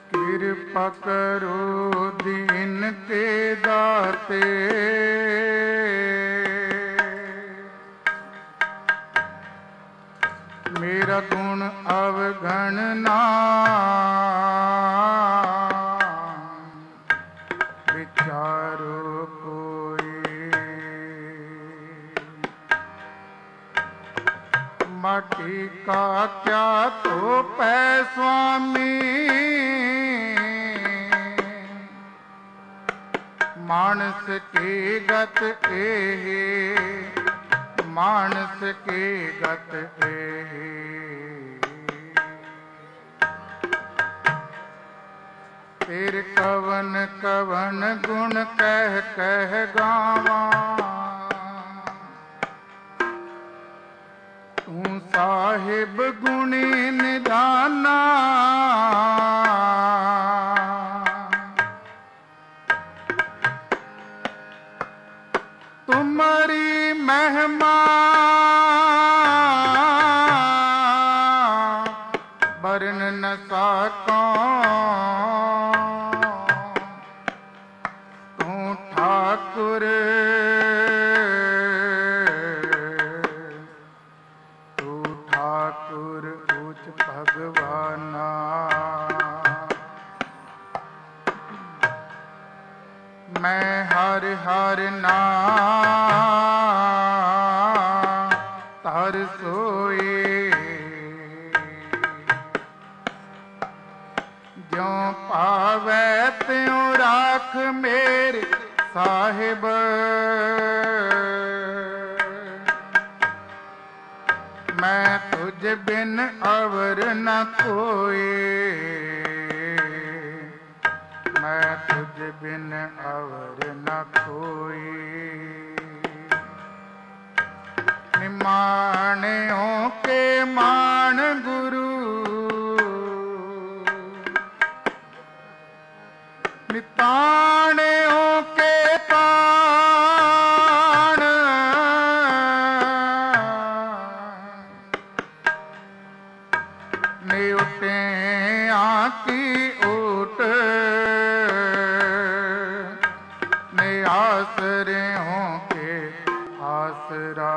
कृपा करो दीन के दाते, मेरा गुण अवगण ना विचारो कोई। माटी का क्या तो पै स्वामी, मानस की गत एहे, मानस की गत एहे। तेरे कवन कवन गुण कह कह गावा, तू साहिब गुणी निधाना। तुम्हारी महिमा वर्ण न सको, तू ठाकुर उच्च भगवाना। मैं हर हर नाम तर सोए, ज्यों पावै त्यों राख मेरे साहिब। मैं तुझ बिन अवर न कोई, मैं तुझ बिन अवर न कोई। निमाणियों के मान गुरु, निताणियों के ताण। उठे आकी ऊट, ने आसरे हों के आसरा।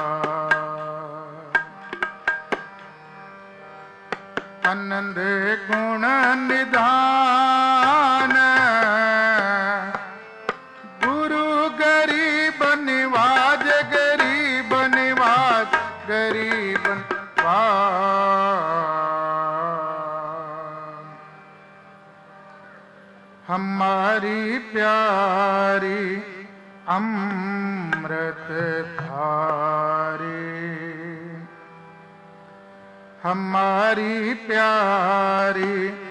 आनंद गुण निधान, गुरु गरीब निवाज, गरीब निवाज, गरीब निवाज। हमारी प्यारी अमृत धारी, हमारी प्यारी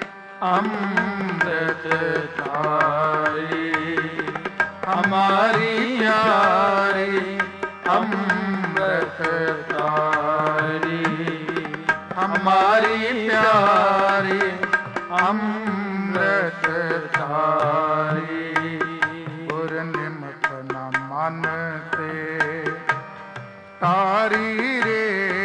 अमृत धारी, हमारी प्यारी अमृत धारी, हमारी प्यारी अमृत धारी। गुर निमख न मन से तारी रे,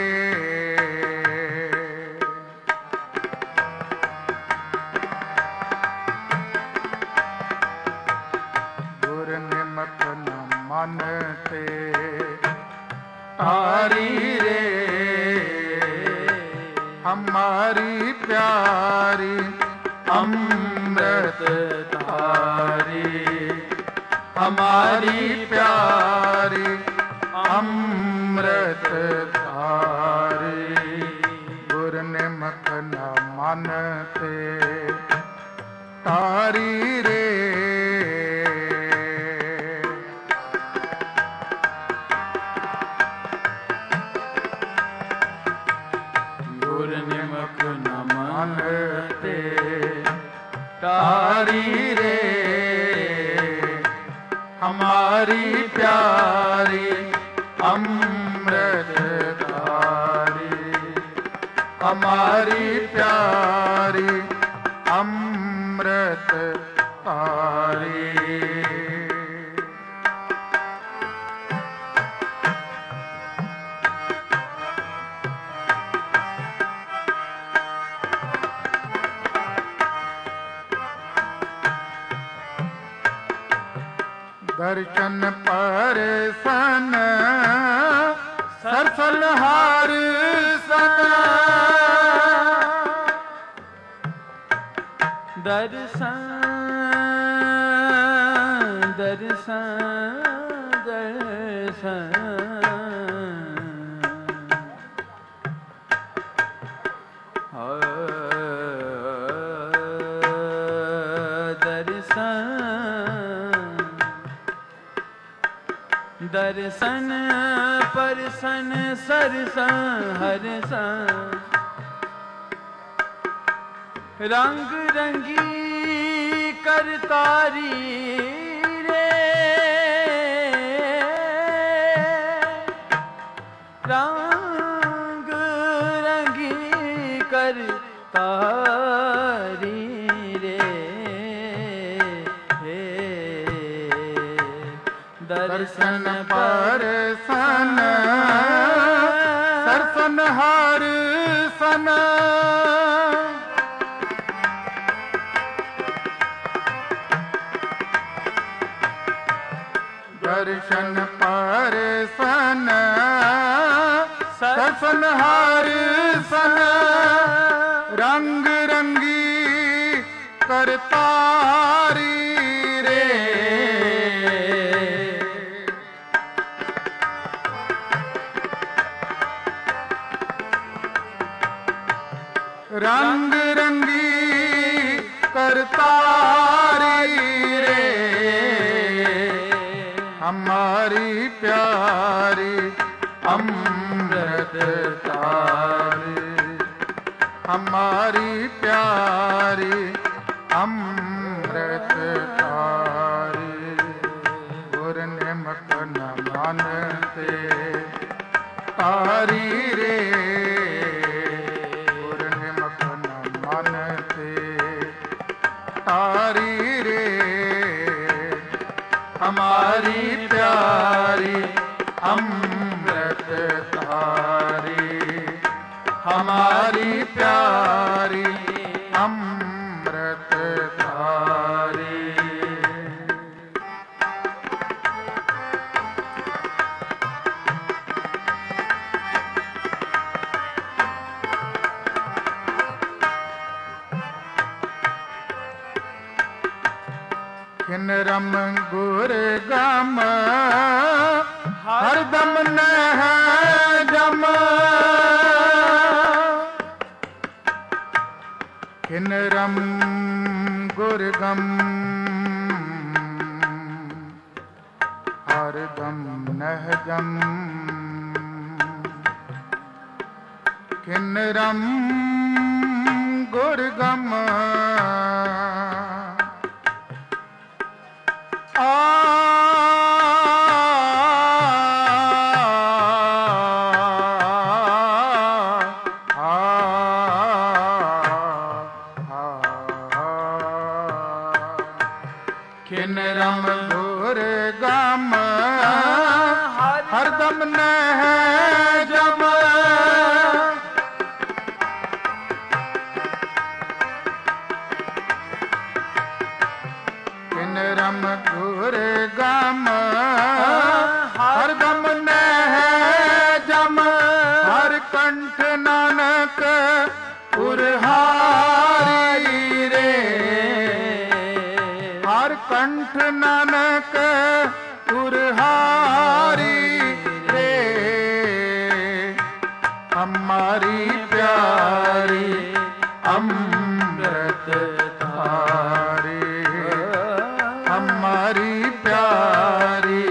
गुर निमख न मन से तारी रे। हमारी प्यारी अमृत धारी, हमारी प्यारी अमृत धारी। गुर निमख न मन से तारी रे। गुर निमख न मन से तारी रे। हमारी प्यारी अमृत धारी, हमारी प्यारी अमृत धारी। दर्शन परसन सरसनहार सन दर्शन दर्शन दर्शन दर्शन परसन सरसन हरसन रंग रंगी करतारी रे रंग रंगी करतारी रे दर्शन परसन सरसनहार सन दर्शन परसन सरसनहार सन रंग रंगी करतारी रे रंग रंगी करतारी रे हमारी प्यारी अमृत तारी हमारी प्यारी अमृत तारी गुर निमक न मानते तारी रे गुर निमक न मानते तारी रे हमारी प्यारी अमृत तारी हमारी प्यारी अमृत तारी किन रम गुर गम हरदम नह जम किन रम गुर गम हरदम नह जम किन रम गुर गम किन रम गुर गम हरदम नह जम किन रम गुर गम हरदम नह जम हर कंठ नानक उरहारी रे हर कंठ नानक उरहारी रे हमारी प्यारी अमृत तारी हमारी प्यारी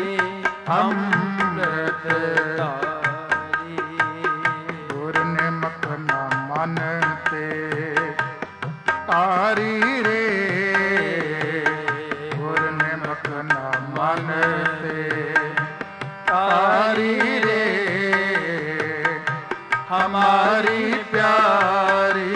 अमृत तारी गुर निमक न मानते तारी रे गुर निमक न मानते तारी रे हमारी प्यारी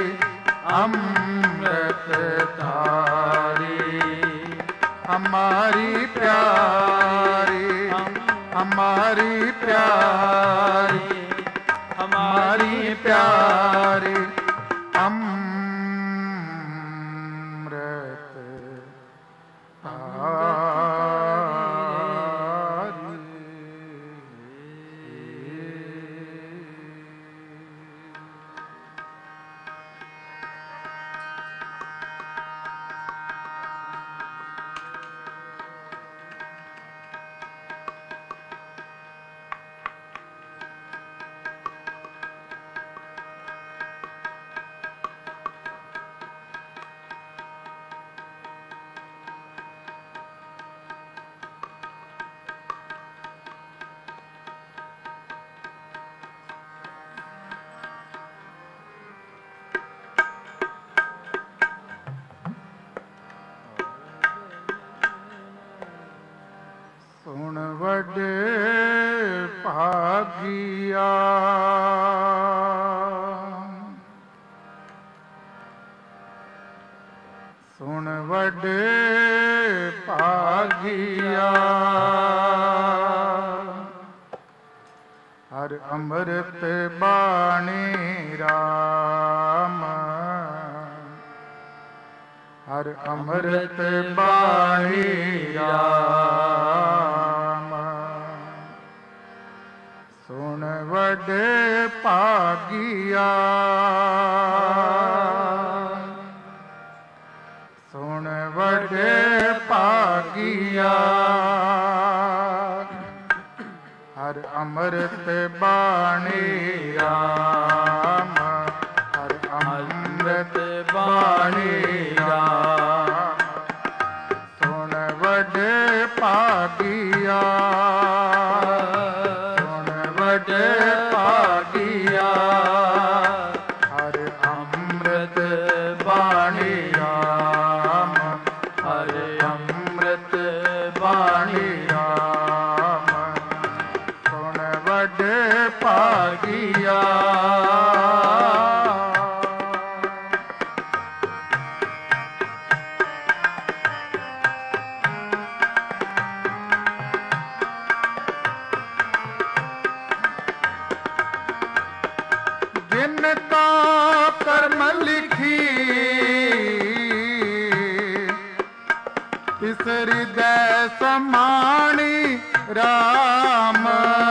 अमृत तारी हमारी प्यारी हमारी प्यारी हमारी प्यारी अमृत तारी ਸੁਣ ਵੱਡੇ ਭਾਗੀਆ ਹਰ ਅੰਮ੍ਰਿਤ ਬਾਣੀ ਰਾਮ ਹਰ ਅੰਮ੍ਰਿਤ ਬਾਣੀ ਰਾਮ ਸੁਣ ਵੱਡੇ ਭਾਗੀਆ ਸੁਣ ਵੱਡੇ ਭਾਗੀਆ ਹਰ ਅੰਮ੍ਰਿਤ ਬਾਣੀ ਰਾਮ ਹਰ ਅੰਮ੍ਰਿਤ ਬਾਣੀ ਰਾਮ ਸੁਣ ਵੱਡੇ ਭਾਗੀਆ ਸੁਣ ਵੱਡੇ ਭਾਗੀਆ ਹਰ ਅੰਮ੍ਰਿਤ ਬਾਣੀ ਰਾਮ ਹਰ ਅੰਮ੍ਰਿਤ ਬਾਣੀ ਰਾਮ ਸੁਣ ਵੱਡੇ ਭਾਗੀਆ ਜਿਨ ਤਾ ਕਰਮ ਲਿਖੀ ਤਿਸ ਹਿਰਦੈ ਸਮਾਣੀ ਰਾਮ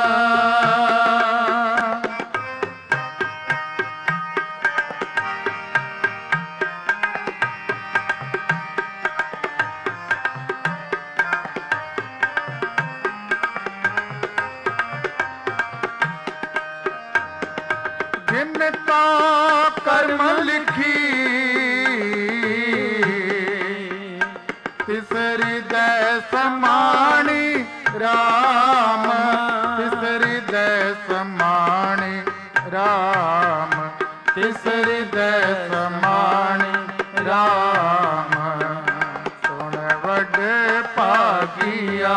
ਜਿਨ ਤਾ ਕਰਮ ਲਿਖੀ ਤਿਸ ਹਿਰਦੈ ਸਮਾਣੀ ਰਾਮ ਤਿਸ ਹਿਰਦੈ ਸਮਾਣੀ ਰਾਮ ਤਿਸ ਹਿਰਦੈ ਸਮਾਣੀ ਰਾਮ ਸੁਣ ਵੱਡੇ ਭਾਗੀਆ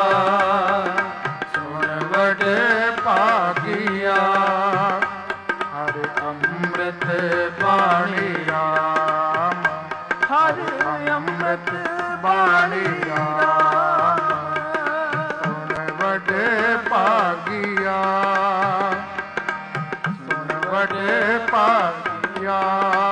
ਸੁਣ ਵੱਡੇ ਭਾਗੀਆ ਹਰ ਅੰਮ੍ਰਿਤ ਬਾਣੀ ਰਾਮ ਹਰ ਅੰਮ੍ਰਿਤ ਬਾਣੀ ਰਾਮ ਸੁਣ ਵੱਡੇ ਭਾਗੀਆ ਸੁਣ ਵੱਡੇ ਭਾਗੀਆ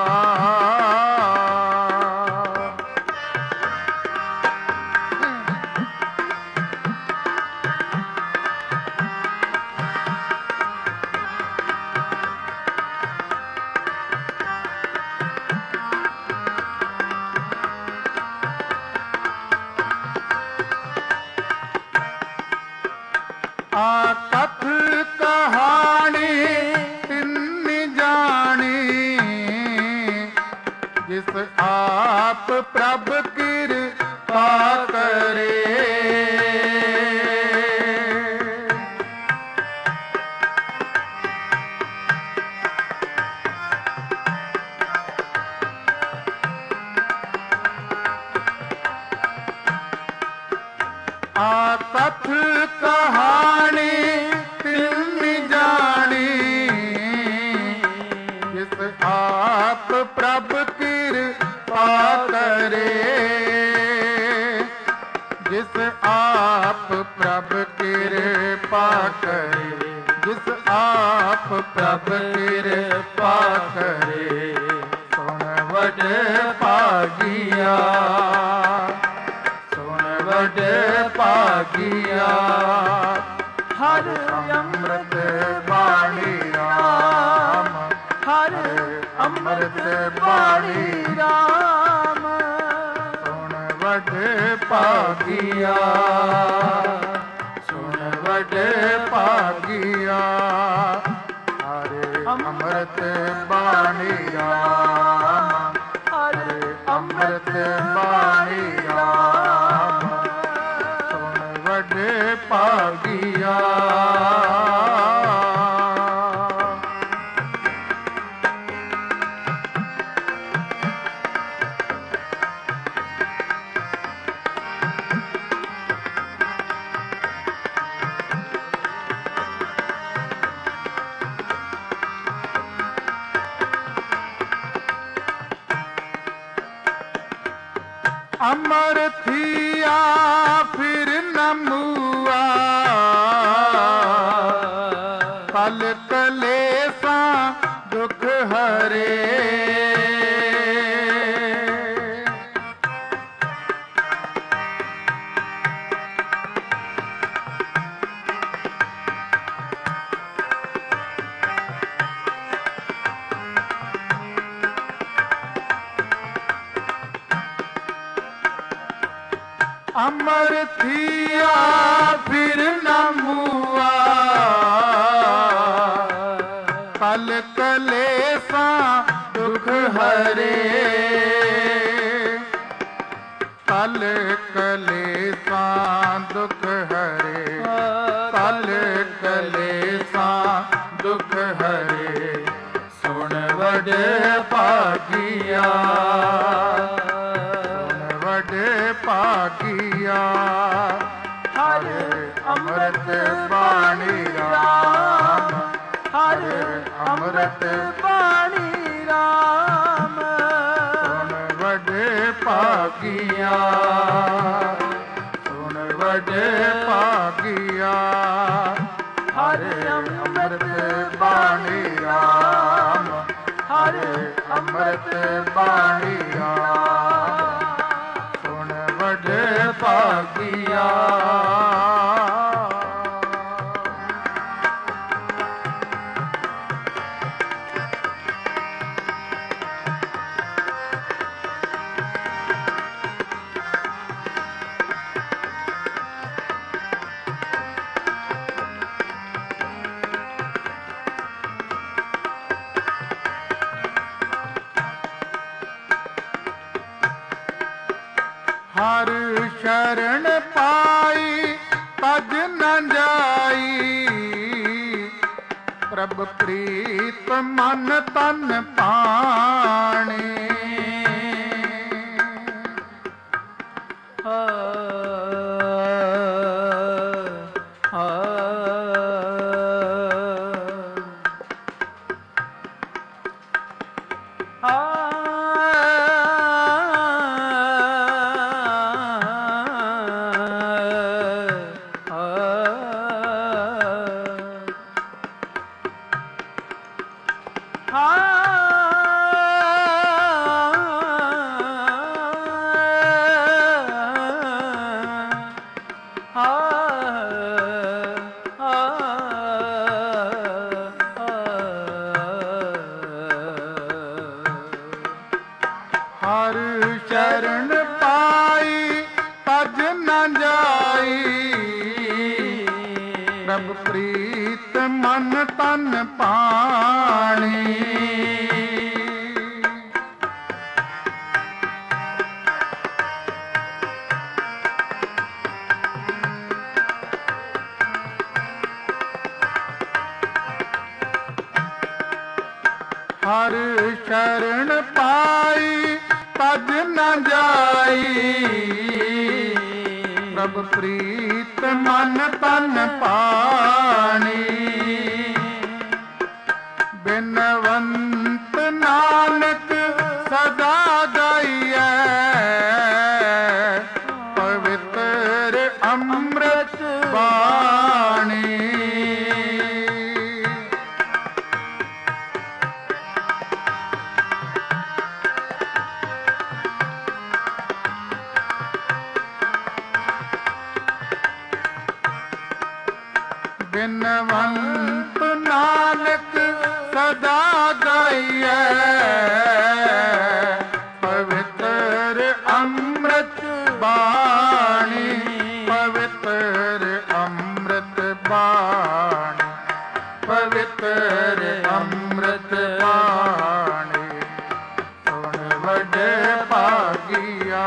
ਆ ਕਥ ਕਹਾਣੀ ਤਿੰਨ ਜਾਣੀ ਜਿਸ ਆਪ ਪ੍ਰਭ ਕਿਰਪਾ ਕਰੇ ਆ ਕਥ ਕਹਾਣੀ ਤਿੰਨ ਜਾਣੀ ਜਿਸ ਆਪ ਪ੍ਰਭ ਕਿਰਪਾ ਕਰੇ ਜਿਸ ਆਪ ਪ੍ਰਭ ਕਿਰਪਾ ਕਰੇ ਜਿਸ ਆਪ ਪ੍ਰਭ ਕਿਰਪਾ ਕਰੇ ਸੁਣ ਵੱਡੇ ਭਾਗੀਆ ਵੱਡੇ ਭਾਗੀਆ ਹਰ ਅੰਮ੍ਰਿਤ ਬਾਣੀ ਰਾਮ ਹਰ ਅੰਮ੍ਰਿਤ ਬਾਣੀ ਰਾਮ ਸੁਣ ਵੱਡੇ ਭਾਗੀਆ ਸੁਣ ਵੱਡੇ ਭਾਗੀਆ ਹਰ ਅੰਮ੍ਰਿਤ ਬਾਣੀ ਰਾਮ ਹਰ ਅੰਮ੍ਰਿਤ ਬਾਣੀ ਰਾਮ ਵੱਡੇ ਭਾਗੀਆ अमर थिया फिर न मुआ, कल कलेसा दुख हरे। अमर थिया फिर न मुआ, कल कलेसा दुख हरे। कल कलेसा दुख हरे, कल कलेसा दुख हरे। सुन वड भागिया, भागिया हरे अमृत बाणी राम, हरे अमृत बाणी राम। सुन वड भागिया, सुन वड भागिया हरे अमृत बाणी राम, हरे अमृत बाणी राम। वड भागिया हर शरण पाई तज न जाई, प्रभ प्रीत मन तन पाणे। हर शरण पाई तज न जाई, प्रभ प्रीत मन तन पाणी। हर शरण पाई तज न जाई, प्रभ प्रीत मन तन पाणी। बिनवंत नानक सदा गाइए, पवित्र अमृत बाणी। बिनवंत नानक सदा गाइए, पवित्र अमृत बाणी, पवित्र अमृत बाणी, पवित्र अमृत बाणी। सुन वड भागिया,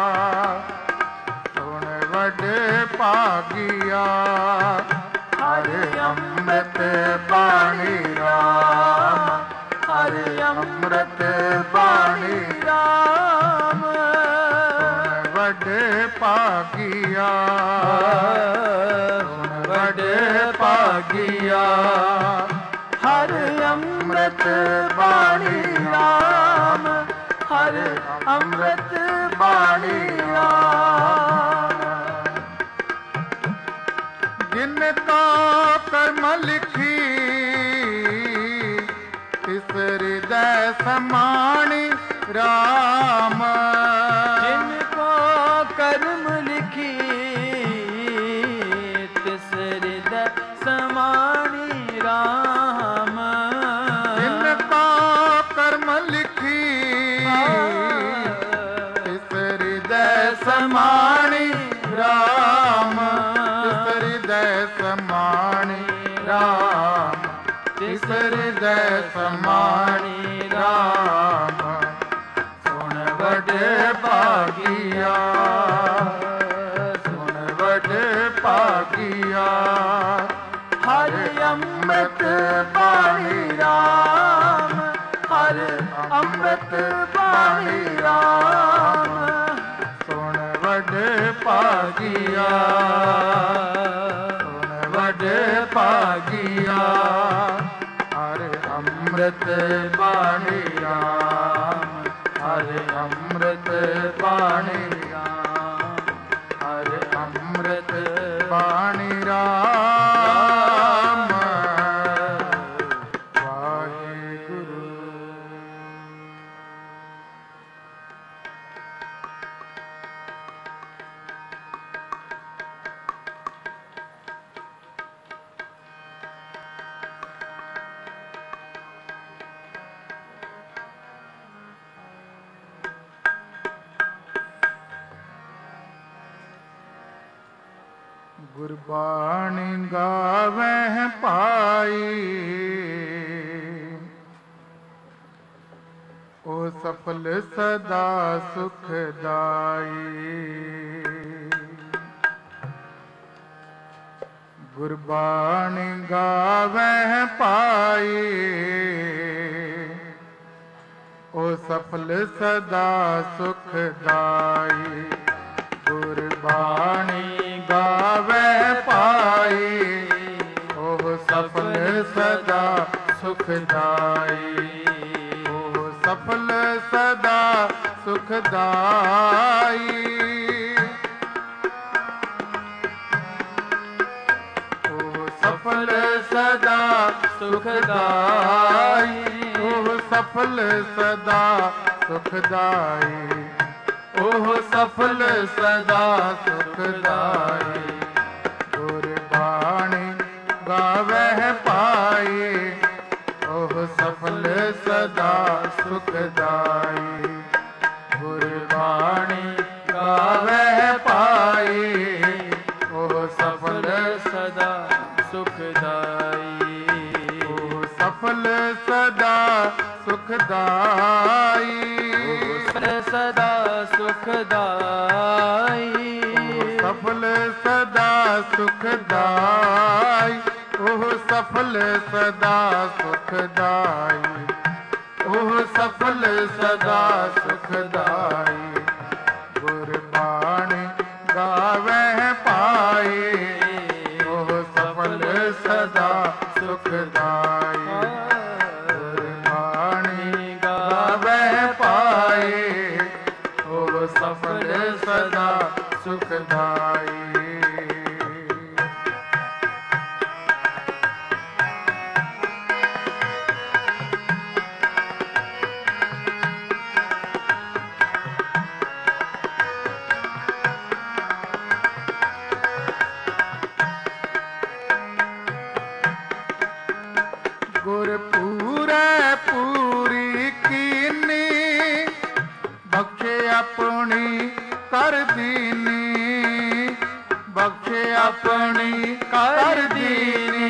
सुन वड भागिया हरे अमृत बाणी राम, हरे अमृत बाणी राम। सुन वड भागिया, सुन वड भागिया हरे अमृत बाणी राम, हरे ਅੰਮ੍ਰਿਤ ਬਾਣੀ ਰਾਮ। ਜਿਨ ਕਾ ਕਰਮ ਲਿਖੀ ਤਿਸ ਹਿਰਦੈ ਸਮਾਣੀ ਰਾਮ। ਜਿਨ ਕੋ ਕਰਮ ਲਿਖੀ ਤਿਸ ਹਿਰਦੈ ਸਮਾਣੀ ਰਾਮ। ਜਿਨ ਕਾ ਕਰਮ ਲਿਖੀ ਤਿਸ ਹਿਰਦੈ ਸਮਾਣੀ ਰਾਮ। ਤਿਸ ਹਿਰਦੈ ਸਮਾਣੀ ਰਾਮ। ਤਿਸ ਹਿਰਦੈ ਸਮਾਣੀ ਰਾਮ। ਸੁਣ ਵੱਡੇ ਭਾਗੀਆ ਸੁਣ ਵੱਡੇ ਭਾਗੀਆ ਹਰ ਅੰਮ੍ਰਿਤ ਬਾਣੀ ਰਾਮ। ਹਰ ਅੰਮ੍ਰਿਤ ਬਾਣੀ ਰਾਮ। ਸੁਣ ਵੱਡੇ ਭਾਗੀਆ ਸੁਣ ਵੱਡੇ ਭਾਗੀਆ ਹਰ ਅੰਮ੍ਰਿਤ ਬਾਣੀ ਰਾਮ। ਹਰ ਅੰਮ੍ਰਿਤ ਬਾਣੀ ਰਾਮ। ਹਰ ਅੰਮ੍ਰਿਤ ਬਾਣੀ ਰਾਮ। ਵਾਹਿਗੁਰੂ। ਗੁਰਬਾਣੀ ਗਾਵਹਿ ਪਾਈ ਓ ਸਫਲ ਸਦਾ ਸੁਖਦਾਈ। ਗੁਰਬਾਣੀ ਗਾਵਹਿ ਪਾਈ ਓ ਸਫਲ ਸਦਾ ਸੁਖਦਾਈ। ਗੁਰਬਾਣੀ ਗਾਵੈ ਪਾਈ ਉਹ ਸਫਲ ਸਦਾ ਸੁਖਦਾਈ। ਉਹ ਸਫਲ ਸਦਾ ਸੁਖਦਾਈ। ਉਹ ਸਫਲ ਸਦਾ ਸੁਖਦਾਈ। ਉਹ ਸਫਲ ਸਦਾ ਸੁਖਦਾਈ। ਉਹ ਸਫਲ ਸਦਾ ਸੁਖਦਾਈ। ਗੁਰਬਾਣੀ ਗਾਵਹਿ ਪਾਈ ਉਹ ਸਫਲ ਸਦਾ ਸੁਖਦਾਈ। ਗੁਰਬਾਣੀ ਗਾਵਹਿ ਪਾਈ ਉਹ ਸਫਲ ਸਦਾ ਸੁਖਦਾਈ। ਉਹ ਸਫਲ ਸਦਾ ਸੁਖਦਾਈ। ਸਦਾ ਸੁਖਦਾਈ। ਸਫਲ ਸਦਾ ਸੁਖਦਾਈ। ਉਹ ਸਫਲ ਸਦਾ ਸੁਖਦਾਈ। ਉਹ ਸਫਲ ਸਦਾ ਸੁਖਦਾਈ। ਗੁਰਬਾਣੀ ਗਾਵਹਿ ਪਾਈ ਉਹ ਸਫਲ ਸਦਾ ਸੁਖਦਾਈ। ਗੁਰਬਾਣੀ ਗਾਵਹਿ ਪਾਈ ਉਹ ਸਫਲ ਸਦਾ ਸੁਖਦਾਈ। ਗੁਰ ਪੂਰੈ ਪੂਰੀ ਕੀਨੀ ਬਖਸ਼ੇ ਆਪਣੀ ਕਰ ਦੀਨੀ। ਬਖਸ਼ੇ ਆਪਣੀ ਕਰ ਦੀਨੀ।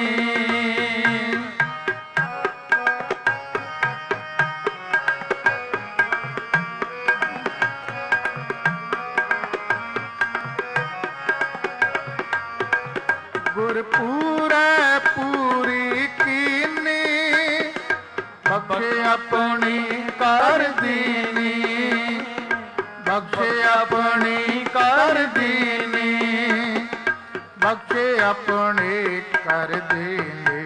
ਗੁਰ ਪੂਰੈ ਪੂਰੀ ਕੀਨੀ ਬਖਸ਼ੇ ਆਪਣੀ ਕਰ ਦੀਨੀ। ਬਖਸ਼ੇ ਆਪਣੀ ਕਰ ਦੀਨੀ। ਬਖਸ਼ੇ ਆਪਣੇ ਕਰ ਦੀਨੀ।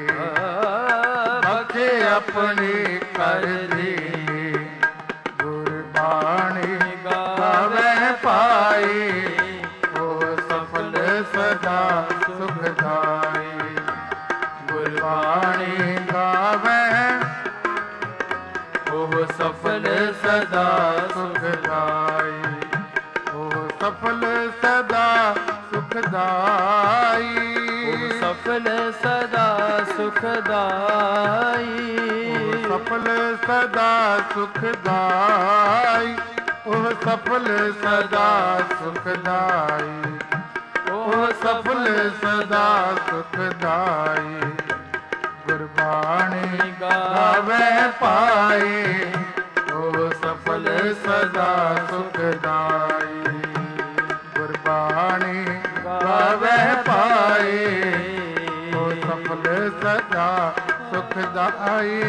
ਬਖਸ਼ੇ ਆਪਣੇ ਕਰ ਦੀਨੀ। ਗੁਰਬਾਣੀ ਸੁਖਦਾਈ। ਉਹ ਸਫਲ ਸਦਾ ਸੁਖਦਾਈ। ਉਹ ਸਫਲ ਸਦਾ ਸੁਖਦਾਈ। ਉਹ ਸਫਲ ਸਦਾ ਸੁਖਦਾਈ। ਉਹ ਸਫਲ ਸਦਾ ਸੁਖਦਾਈ। ਉਹ ਸਫਲ ਸਦਾ ਸੁਖਦਾਈ। ਗੁਰਬਾਣੀ ਗਾਵੇ ਪਾਏ। ਉਹ ਸਫਲ ਸਦਾ ਸੁਖਦਾਈ। ਗੁਰਬਾਣੀ ਗਾਵੇ ਪਾਏ। ਉਹ ਸਫਲ ਸਦਾ ਸੁਖਦਾਈ।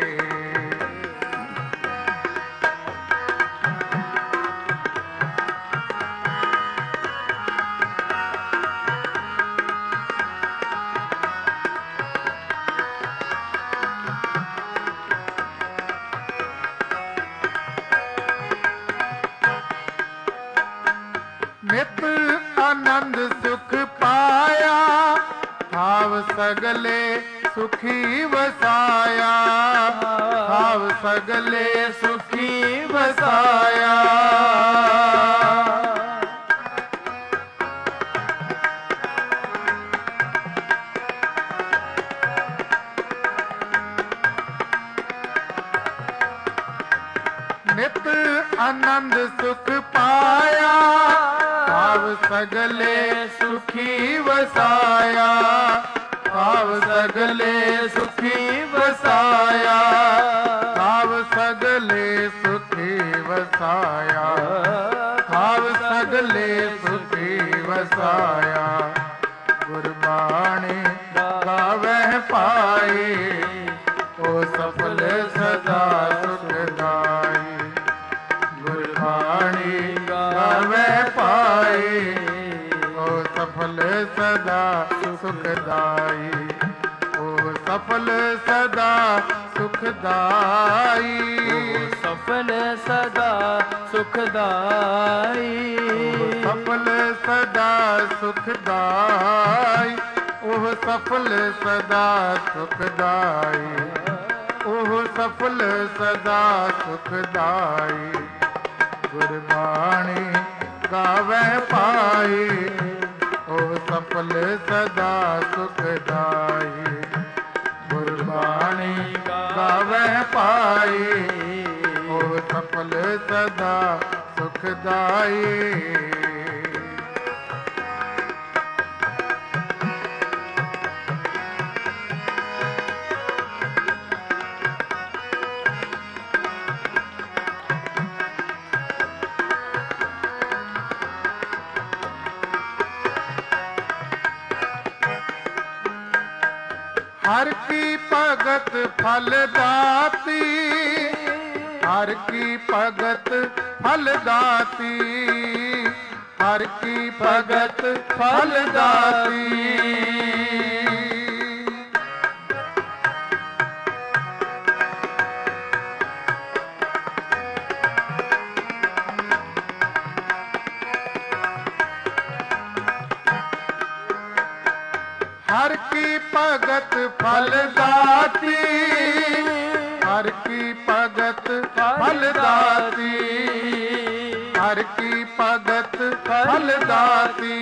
ਨਿਤ ਆਨੰਦ ਸੁਖ ਪਾਇਆ। ਹਾਵ ਸਗਲੇ ਸੁਖੀ ਵਸਾਇਆ। ਹਾਵ ਸਗਲੇ ਸੁਖੀ ਵਸਾਇਆ। ਨਿਤ ਆਨੰਦ ਸੁਖ ਪਾਇਆ। ਹਾਵ ਸਗਲੇ ਸੁਖੀ ਵਸਾਇਆ। ਹਾਵ ਸਗਲੇ ਸੁਖੀ ਵਸਾਇਆ। ਹਾਵ ਸਗਲੇ ਸੁਖੀ ਵਸਾਇਆ। ਹਾਵ ਸਗਲੇ ਸੁਖੀ ਵਸਾਇਆ। ਗੁਰਬਾਣੀ ਗਾਵੇ ਪਾਏ। ਉਹ ਸਫਲ ਸਦਾ ਸੁਖਦਾਈ। ਗੁਰਬਾਣੀ ਗਾਵੇ ਪਾਏ। ਉਹ ਸਫਲ ਸਦਾ ਸੁਖਦਾਈ। ਉਹ ਸਫਲ ਸਦਾ ਸੁਖਦਾਈ। ਉਹ ਸਫਲ ਸਦਾ ਸੁਖਦਾਈ। ਸਫਲ ਸਦਾ ਸੁਖਦਾਈ। ਉਹ ਸਫਲ ਸਦਾ ਸੁਖਦਾਈ। ਉਹ ਸਫਲ ਸਦਾ ਸੁਖਦਾਈ। ਗੁਰਬਾਣੀ ਗਾਵੇ ਪਾਏ। ਉਹ ਸਫਲ ਸਦਾ ਸੁਖਦਾਈ। ਗੁਰਬਾਣੀ ਗਾਵੇ ਪਾਏ। ਉਹ ਸਫਲ ਸਦਾ ਸੁਖਦਾਈ। हर की भगत फल दाती। हर की भगत फल दाती। हर की भगत फल दाती। हर की भगत फल दाती। हर की भगत फल दाती। हर की भगत फल दाती।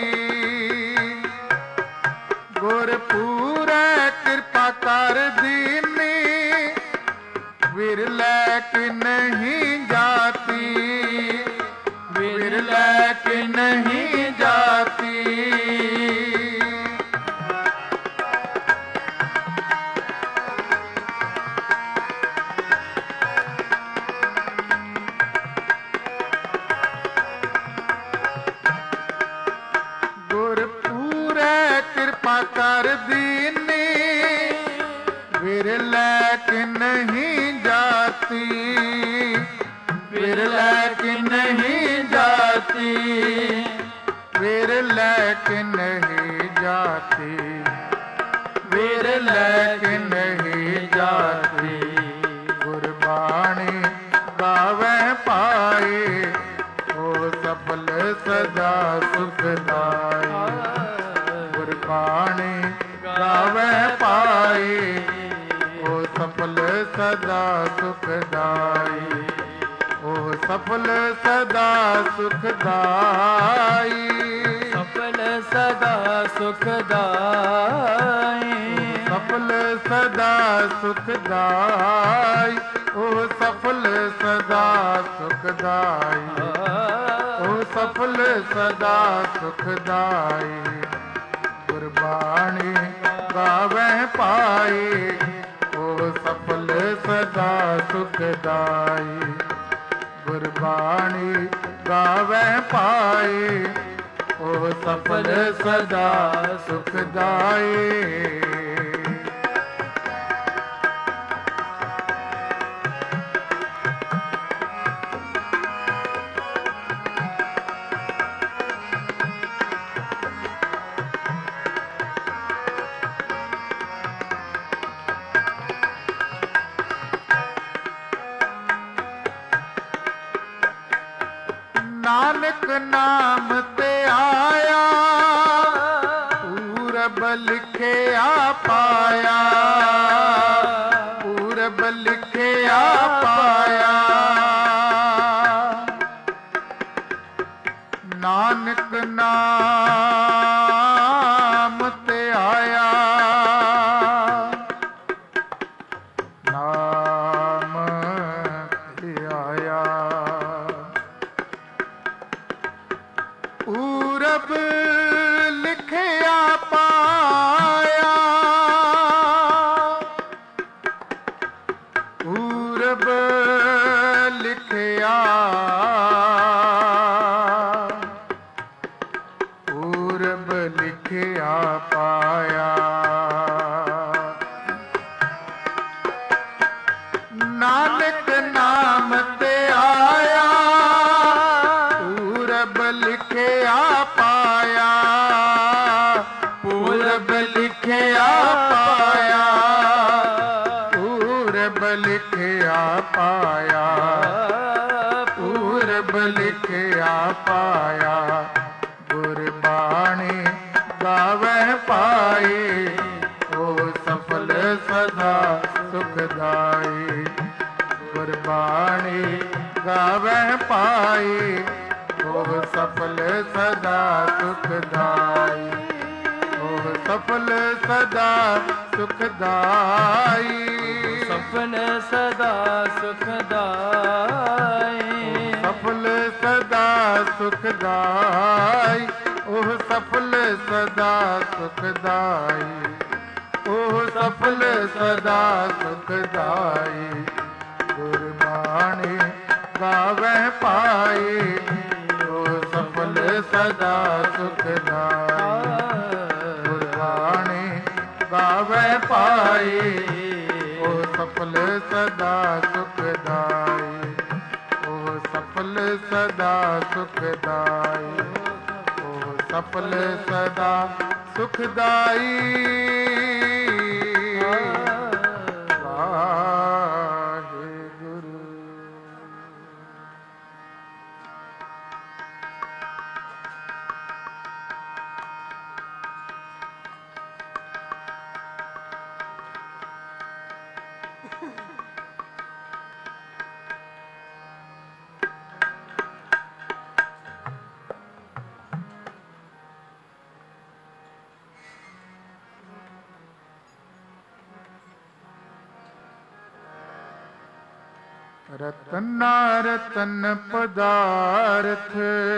गुरपूरे कृपा कर दीनी। विरले की नहीं जाती। विरले की नहीं जाती। कर दीनी। विरले की नहीं जाती। विरले की नहीं जाती। विरले की नहीं जाती। विरले की नहीं जाती। गुरबाणी गावे पाए। ओ सफल सदा सुखदाई। गुरबाणी गावे पाए। ओ सफल सदा सुखदाई। ओ ਸਫਲ ਸਦਾ ਸੁਖਦਾਈ। ਸਫਲ ਸਦਾ ਸੁਖਦਾਈ। ਸਫਲ ਸਦਾ ਸੁਖਦਾਈ। ਉਹ ਸਫਲ ਸਦਾ ਸੁਖਦਾਈ। ਉਹ ਸਫਲ ਸਦਾ ਸੁਖਦਾਈ। ਗੁਰਬਾਣੀ ਗਾਵੈ ਪਾਏ। ਉਹ ਸਫਲ ਸਦਾ ਸੁਖਦਾਈ। ਗੁਰਬਾਣੀ ਗਾਵੈ ਪਾਏ। ਉਹ ਸਫਲ ਸਦਾ ਸੁਖਦਾਈ। ਨਾਨਕ ਨਾਮ ਤੇ ਆਇਆ। ਪੂਰਬ ਲਿਖਿਆ ਪਾਇਆ। ਪੂਰਬ ਲਿਖਿਆ ਪਾਇਆ। ਨਾਨਕ ਨਾਮ ਤੇ ਆਇਆ। ਨਾਮ ਤੇ ਆਇਆ। ਪੂਰਬ ਲਿਖਿਆ ਪਾਇਆ। ਪੂਰਬ ਲਿਖਿਆ। ਪੂਰਬ ਲਿਖਿਆ ਪਾਇਆ। ਨਾਨਕ ਨਾਮ ਤੇ ਆਇਆ। ਪੂਰਬ ਲਿਖਿਆ ਪਾਇਆ। ਪੂਰਬ ਲਿਖਿਆ ਪਾਇਆ। ਪੂਰਬ ਲਿਖਿਆ ਪਾਇਆ। ਪੂਰਬ ਲਿਖਿਆ ਪਾਇਆ। ਗੁਰਬਾਣੀ ਗਾਵੈ ਪਾਏ। ਉਹ ਸਫਲ ਸਦਾ ਸੁਖਦਾਈ। ਗੁਰਬਾਣੀ ਗਾਵੈ ਪਾਏ। ਉਹ ਸਫਲ ਸਦਾ ਸੁਖਦਾਈ। ਉਹ ਸਫਲ ਸਦਾ ਸੁਖਦਾਈ। ਸਫਲ ਸਦਾ ਸੁਖਦਾਈ। ਸਫਲ ਸਦਾ ਸੁਖਦਾਈ। ਉਹ ਸਫਲ ਸਦਾ ਸੁਖਦਾਈ। ਉਹ ਸਫਲ ਸਦਾ ਸੁਖਦਾਈ। ਗੁਰਬਾਣੀ ਗਾਵੈ ਪਾਏ। ਉਹ ਸਫਲ ਸਦਾ ਸੁਖਦਾਈ। ਗੁਰਬਾਣੀ ਗਾਵੈ ਪਾਏ। ਉਹ ਸਫਲ ਸਦਾ ਸੁਖਦਾਈ। ਉਹ ਸਫਲ ਸਦਾ ਸੁਖਦਾਈ। ਉਹ ਸਫਲ ਸਦਾ ਸੁਖਦਾਈ। ਰਤਨਾ ਰਤਨ ਪਦਾਰਥ।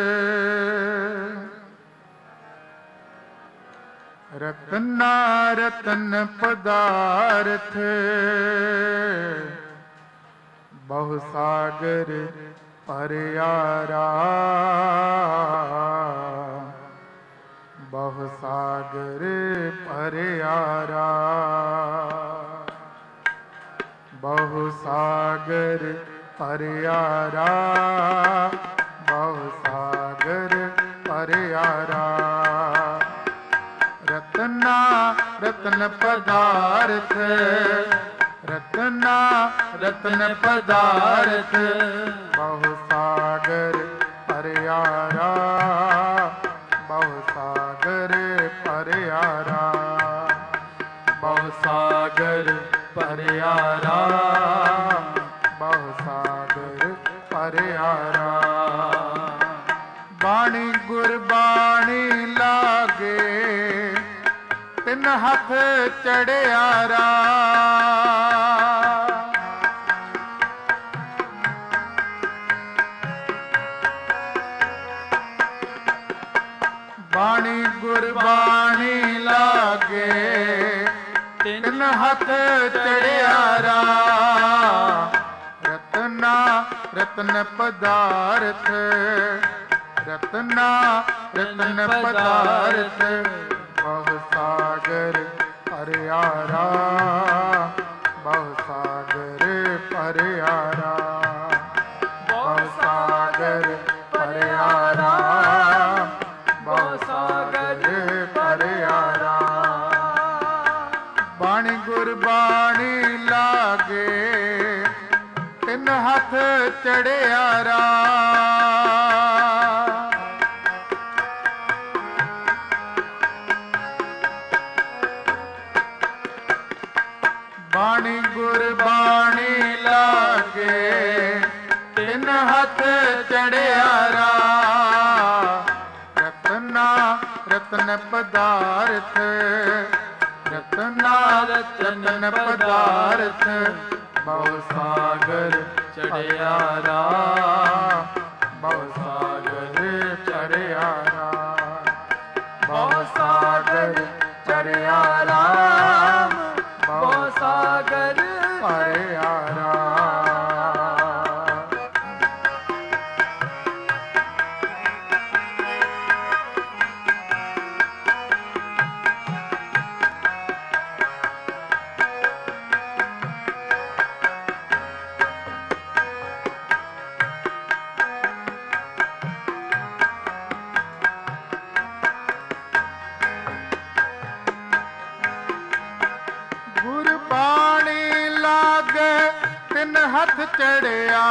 ਰਤਨਾ ਰਤਨ ਪਦਾਰਥ। ਬਹੁ ਸਾਗਰ ਭਰਿਆਰਾ। ਬਹੁ ਸਾਗਰ ਭਰਿਆਰਾ। ਬਹੁ ਸਾਗਰ ਭਰਿਆਰਾ। ਬਹੁ ਸਾਗਰ ਭਰਿਆਰਾ। ਰਤਨਾ ਰਤਨ ਪਦਾਰਥ। ਰਤਨਾ ਰਤਨ ਪਦਾਰਥ। ਬਹੁ ਸਾਗਰ ਭਰਿਆਰਾ। ਬਹੁ ਸਾਗਰ ਭਰਿਆਰਾ। ਬਹੁ ਸਾਗਰ ਭਰਿਆਰਾ। ਬਹੁ ਸਾਗਰ ਭਰਿਆਰਾ। ਚੜਿਆਰਾ। ਬਾਣੀ ਗੁਰਬਾਣੀ ਲਾਗੇ ਤਿੰਨ ਹੱਥ ਚੜਿਆਰਾ। ਬਾਣੀ ਗੁਰਬਾਣੀ ਲਾਗੇ ਤਿੰਨ ਹੱਥ ਚੜਿਆਰਾ। ਰਤਨਾ ਰਤਨ ਪਦਾਰਥ ਰਤਨਾ ਰਤਨ ਪਦਾਰਥ ਬਹੁ ਸਾਗਰ ਭਰਿਆਰਾ। ਬਹੁ ਸਾਗਰ ਭਰਿਆਰਾ। ਬਹੁ ਸਾਗਰ ਭਰਿਆਰਾ। ਬਹੁ ਸਾਗਰ ਭਰਿਆਰਾ। ਬਾਣੀ ਗੁਰਬਾਣੀ ਲਾਗੇ ਤਿੰਨ ਹੱਥ ਚੜਿਆਰਾ। ਬਾਣੀ ਗੁਰਬਾਣੀ ਲਾਗੇ ਤਿੰਨ ਹੱਥ ਚੜਿਆਰਾ। ਰਤਨਾ ਰਤਨ ਪਦਾਰਥ ਰਤਨਾ ਰਤਨ ਪਦਾਰਥ ਬਹੁ ਸਾਗਰ ਚੜਿਆਰਾ। ਬਹੁ ਸਾਗਰ ਚੜਿਆਰਾ। ਬਹੁ ਸਾਗਰ ਚੜਿਆਰਾ। ਬਹੁ ਸਾਗਰ ਭਰਿਆਰਾ। ਗੁਰਬਾਣੀ ਲਾਗੇ ਤਿੰਨ ਹੱਥ ਚੜਿਆ।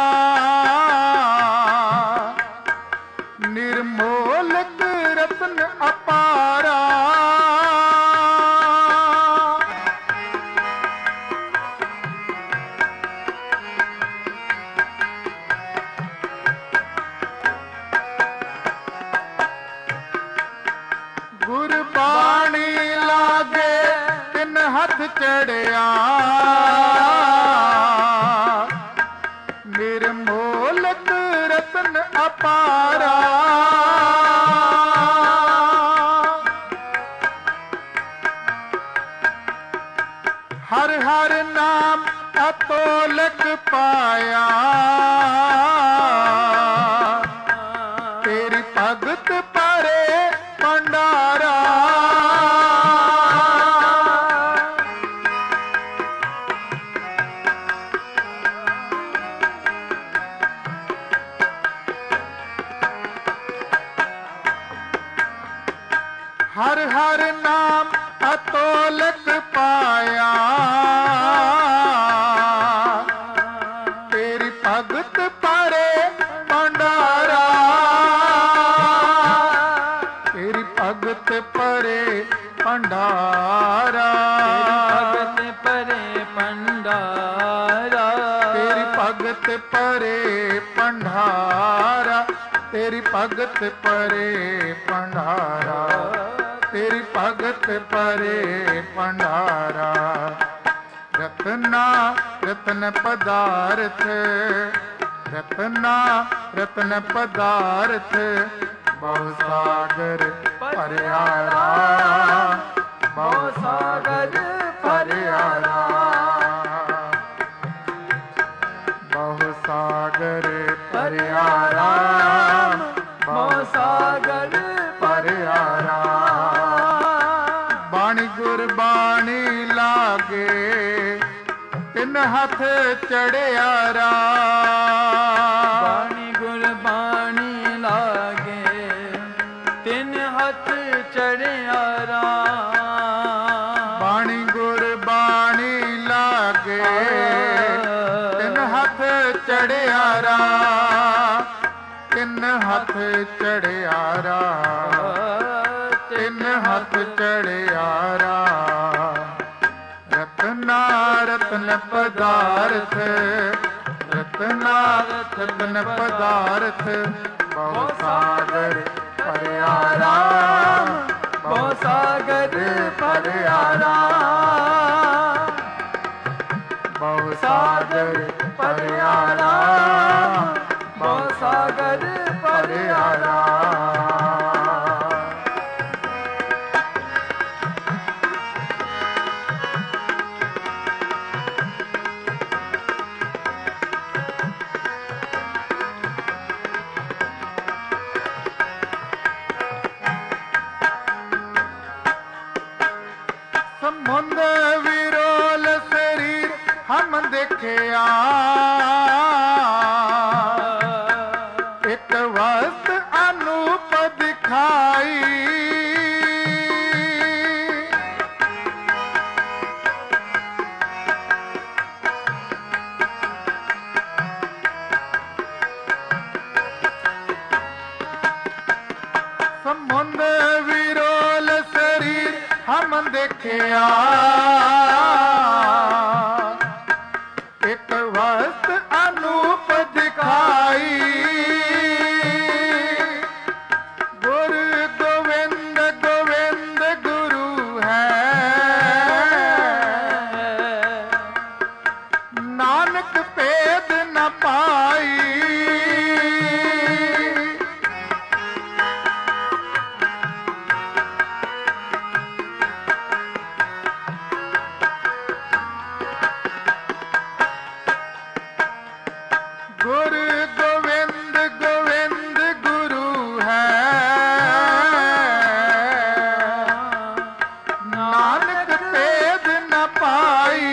ਨਿਰਮੋਲਕ ਰਤਨ ਅਪਾਰਾ। ਗੁਰਬਾਣੀ ਲਾਗੇ ਤਿੰਨ ਹੱਥ ਚੜਿਆ। ਨਿਰਮੋਲਕ ਰਤਨ ਅਪਾਰਾ। ਹਰ ਹਰ ਨਾਮ ਅਤੋਲਕ ਪਾਇਆ। ਤੇਰੀ ਭਗਤ ਪਰੇ ਭੰਡਾਰਾ। ਹਰ ਹਰ ਨਾਮ ਅਤੋਲਕ ਪਾਇਆ। ਤੇਰੀ ਭਗਤ ਪਰੇ ਭੰਡਾਰਾ। ਤੇਰੀ ਭਗਤ ਪਰੇ ਭੰਡਾਰਾ। ਭਗਤ ਪਰੇ ਭੰਡਾਰਾ। ਤੇਰੀ ਭਗਤ ਪਰੇ ਭੰਡਾਰਾ। ਤੇਰੀ ਭਗਤ ਪਰੇ ਭੰਡਾਰਾ। ਤੇਰੀ ਭਗਤ ਪਰੇ ਭੰਡਾਰਾ। ਰਤਨਾ ਰਤਨ ਪਦਾਰਥ ਰਤਨਾ ਰਤਨ ਪਦਾਰਥ ਬਹੁ ਸਾਗਰ ਭਰਿਆਰਾ। ਬਹੁ ਸਾਗਰ ਭਰਿਆਰਾ। ਬਹੁ ਸਾਗਰ ਭਰਿਆਰਾ। ਬਹੁ ਸਾਗਰ ਭਰਿਆਰਾ। ਬਾਣੀ ਗੁਰਬਾਣੀ ਲਾਗੇ ਤਿੰਨ ਹੱਥ ਚੜਿਆਰਾ। ਬਾਣੀ ਗੁਰਬਾਣੀ ਲਾਗੇ ਤਿੰਨ ਹੱਥ ਚੜਿਆਰਾ। ਬਾਣੀ ਗੁਰਬਾਣੀ ਲਾਗੇ ਤਿੰਨ ਹੱਥ ਚੜਿਆਰਾ। ਤਿੰਨ ਹੱਥ ਚੜਿਆਰਾ। ਤਿੰਨ ਹੱਥ ਚੜਿਆਰਾ। ਰਤਨਾ ਰਤਨ ਪਦਾਰਥ ਰਤਨਾ ਰਤਨ ਪਦਾਰਥ ਬਹੁ ਸਾਗਰ ਭਰਿਆ ਰਾਮ ਬਹੁ ਸਾਗਰ ਭਰਿਆ ਰਾਮ ਬਹੁ ਸਾਗਰ ਭਰਿਆ ਰਾਮ ਬਹੁ ਸਾਗਰ ਭਰਿਆ ਰਾਮ ਸਮੁੰਦ ਵਿਰੋਲ ਸਰੀਰ ਹਮ ਦੇਖਿਆ ਇੱਕ ਵਸਤ ਅਨੂਪ ਦਿਖਾਈ ਸਮੁੰਦ ਵਿਰੋਲ ਸਰੀਰ ਹਮ ਦੇਖਿਆ ਇੱਕ ਵਸਤ ਅਨੂਪ ਦਿਖਾਈ ਗੁਰ ਗੋਵਿੰਦ ਗੋਵਿੰਦ ਗੁਰੂ ਹੈ ਨਾਨਕ ਭੇਦ ਨ ਪਾਈ ਗੁਰ ਗੋਵਿੰਦ ਗੋਵਿੰਦ ਗੁਰੂ ਹੈ ਨਾਨਕ ਭੇਦ ਨ ਪਾਈ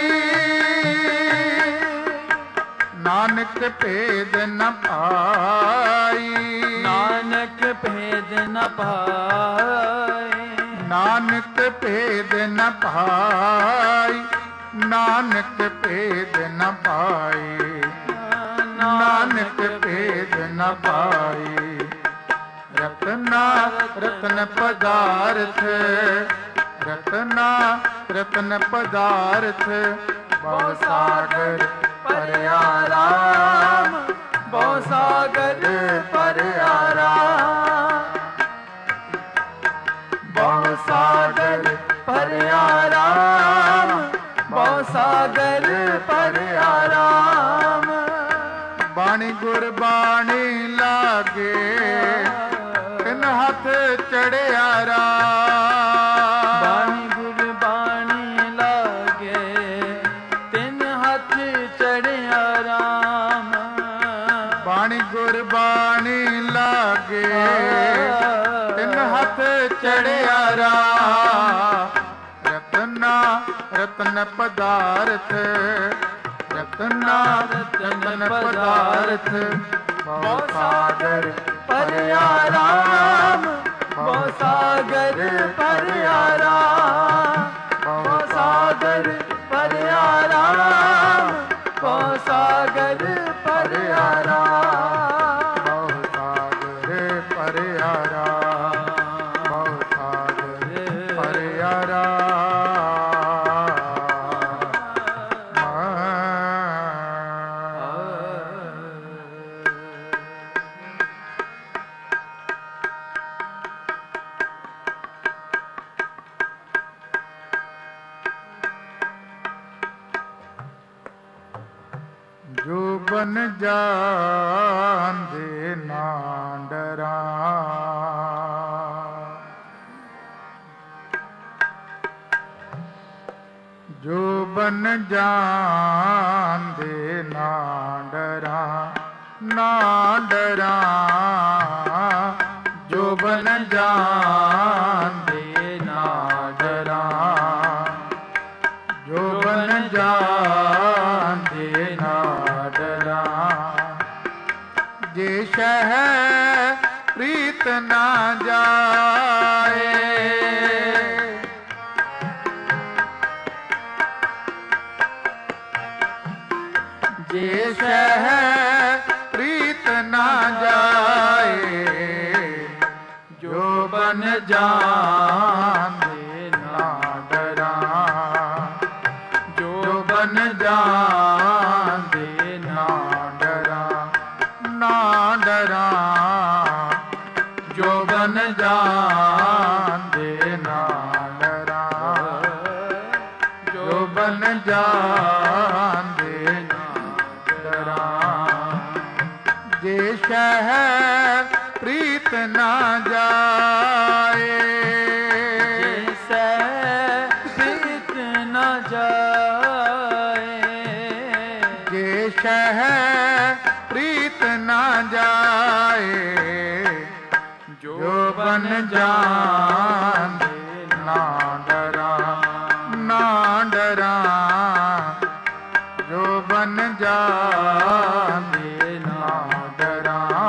ਨਾਨਕ ਭੇਦ ਨ ਪਾਈ ਨਾਨਕ ਭੇਦ ਨ ਪਾਏ ਨਾਨਕ ਭੇਦ ਨ ਪਾਈ ਨਾਨਕ ਭੇਦ ਨ ਪਾਈ ਨਾਨਕ ਭੇਦ ਨ ਪਾਈ ਰਤਨਾ ਰਤਨ ਪਦਾਰਥ ਰਤਨਾ ਰਤਨ ਪਦਾਰਥ ਬਹੁ ਸਾਗਰ ਭਰਿਆ ਰਾਮ ਬਹੁ ਸਾਗਰ ਭਰਿਆ ਰਾਮ ਬਹੁ ਸਾਗਰ ਭਰਿਆ ਰਾਮ ਬਹੁ ਸਾਗਰ ਭਰਿਆ ਰਾਮ ਬਾਣੀ ਗੁਰਬਾਣੀ ਲਾਗੇ ਤਿੰਨ ਹੱਥ ਚੜਿਆ ਰਾਮ ਬਾਣੀ ਗੁਰਬਾਣੀ ਲਾਗੇ ਤਿੰਨ ਹੱਥ ਚੜਿਆ ਰਾਮ ਬਾਣੀ ਗੁਰਬਾਣੀ ਲਾਗੇ ਤਿੰਨ ਹੱਥ ਚੜਿਆ ਰਾਮ ਰਤਨਾ ਰਤਨ ਪਦਾਰਥ ਰਤਨਾ ਰਤਨ ਪਦਾਰਥ ਬਹੁ ਸਾਗਰ ਭਰਿਆ ਰਾਮ ਬਹੁ ਸਾਗਰ ਭਰਿਆ ਰਾਮ ਬਹੁ ਸਾਗਰ ਭਰਿਆ ਰਾਮ ਬਹੁ ਸਾਗਰ ਭਰਿਆ ਰਾਮ ਬਹੁ ਸਾਗਰ ਭਰਿਆ ਰਾਮ ਬਹੁ ਸਾਗਰ ਭਰਿਆ ਰਾਮ ਜੋ ਬਨ ਜਾਂਦੇ ਨਾ ਡਰਾਂ ਜੋ ਬਨ ਜਾਂਦੇ ਨਾ ਡਰਾਂ ਨਾ ਡਰਾਂ ਜੋ ਬਨ ਜਾਂਦੇ ਨਾ ਡਰਾਂ ਜੋ ਬਨ ਜਾਂਦੇ ਨਾ ਡਰਾਂ ਜੇ ਸ਼ਹਿ ਪ੍ਰੀਤ ਨਾ ਜਾਏ ਜੇ ਸ਼ਹਿ ਪ੍ਰੀਤ ਨਾ ਜਾਏ ਜੋ ਬਨ ਜਾਂਦੇ ਨਾ ਡਰਾਂ ਜੋ ਬਨ ਜਾਂਦੇ ਨਾ ना डरां, जो बन जांदे ना डरां, जो बन जांदे ना डरां। जे शह प्रीत ना जाए, प्रीत न जाए, जे शह प्रीत न जाए, जो बन जांदे ना डरां, ना डरां, जो बन जांदे ना डरां।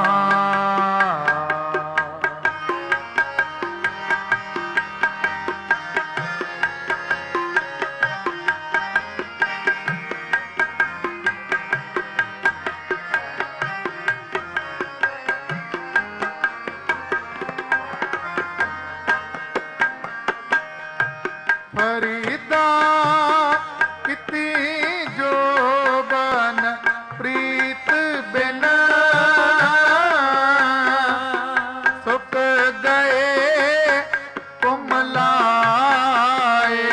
फरीदा किती जो बन प्रीत बिन, सुख गए कुमलाए।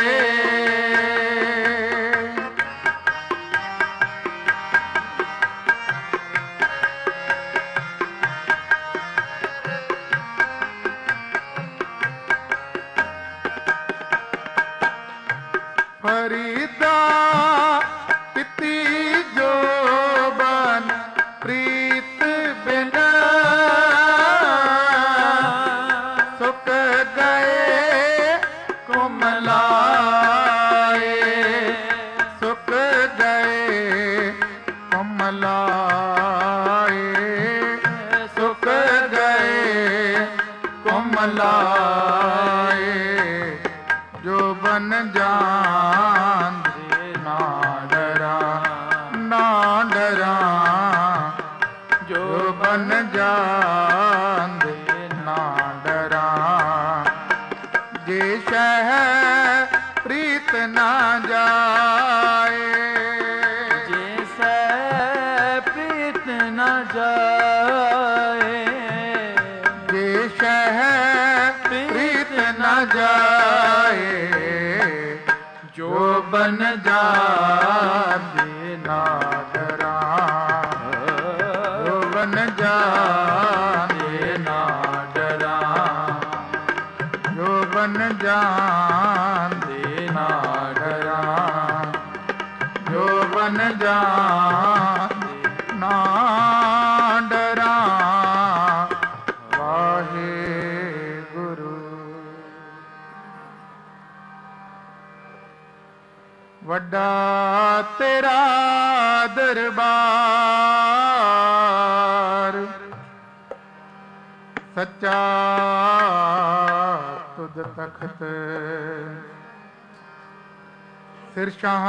फरीदा किती जो बन प्रीत बिन, सुख गए कुमलाए, सुख गए कुमलाए, सुख गए कुमलाए। जो बन जांदे ना डरां, ना डरां, जो बन जांदे ना डरां। जे शह प्रीत ना जाए, जैसे प्रीत न जाए, जे शह प्रीत न जाए, जो बन जांदे ना डरां, जो बन जांदे ना डरां, जो बन जांदे ना डरां, जो बन जांदे ना डरां। वाहेगुरु। वड्डा तेरा दरबार, सच्चा तुद तख्त, सिरशाह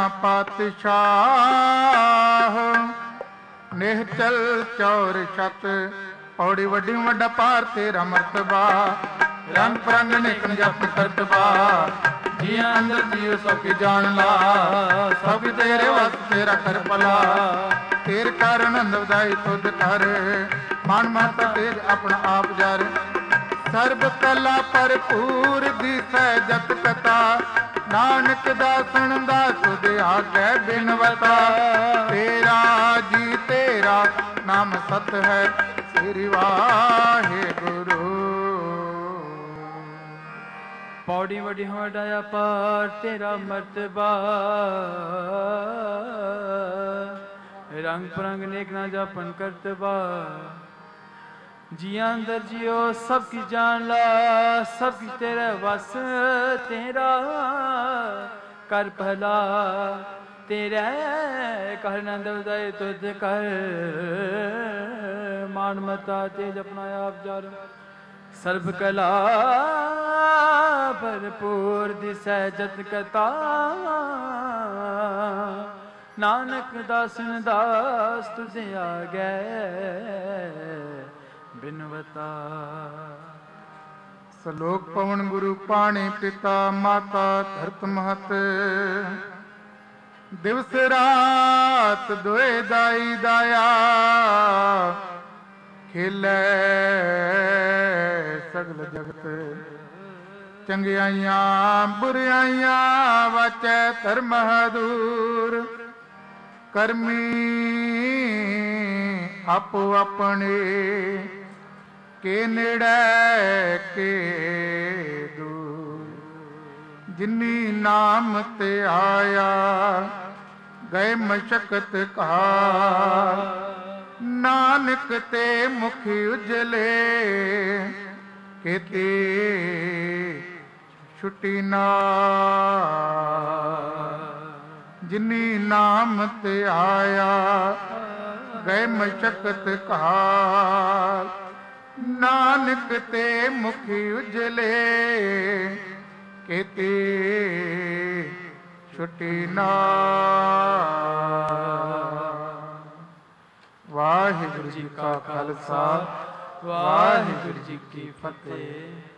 पातशाह, निहचल चौर छत। पौड़ी वड्डी वड्डा पार तेरा मर्तबा, रंग परंग निकन जप करतबा। जिया अंदर जियो सब जान ला, सब तेरे वस तेरा कर भला। तेर कारण आनंद वधाई तुद कर, मन माता तेज अपना आप जर। सर्ब कला भरपूर दिसै जत कथा, नानक दासन दा तुद आगे बिनवता। तेरा जी तेरा नाम सत है, श्री वाहेगुरु। पौड़ी वड्डी वड्डाया पार तेरा मर्तबा, रंग परंग नेक ना जापन करतबा। जिया अंदर जियो सब की जान ला, सब की तेरा वस तेरा कर भला। तेरे कर नंद उदय तुझ कर, मान मता तेज अपना आप जार। सर्व कला भरपूर दिसै जत कथा, नानक दासन दास तुझे आ गए बिनवता। सलोक पवन गुरु पाणी पिता माता धरत महत। दिवस रात दोए दाई दाया, ਖੇਲੇ ਸਗਲ ਜਗਤ ਚੰਗਿਆਈਆਂ ਬੁਰਿਆਈਆਂ ਵਾਚੈ ਧਰਮ ਦੂਰ ਕਰਮੀ ਆਪੋ ਆਪਣੇ ਕੇ ਨੇੜੇ ਕੇ ਦੂਰ ਜਿਨੀ ਨਾਮ ਤੇ ਆਇਆ ਗਏ ਮਸ਼ਕਤ ਕਾ ਨਾਨਕ ਤੇ ਮੁਖ ਉਜਲੇ ਕੀਤੀ ਛੁੱਟੀ ਨਾ ਜਿਨੀ ਨਾਮ ਤੇ ਆਇਆ ਗਏ ਮਸ਼ਕਤ ਕਾ ਨਾਨਕ ਤੇ ਮੁਖ ਉਜਲੇ ਕੀਤੀ ਛੁੱਟੀ ਨਾ। ਵਾਹਿਗੁਰੂ ਜੀ ਕਾ ਖਾਲਸਾ ਵਾਹਿਗੁਰੂ ਜੀ ਕੀ ਫਤਿਹ।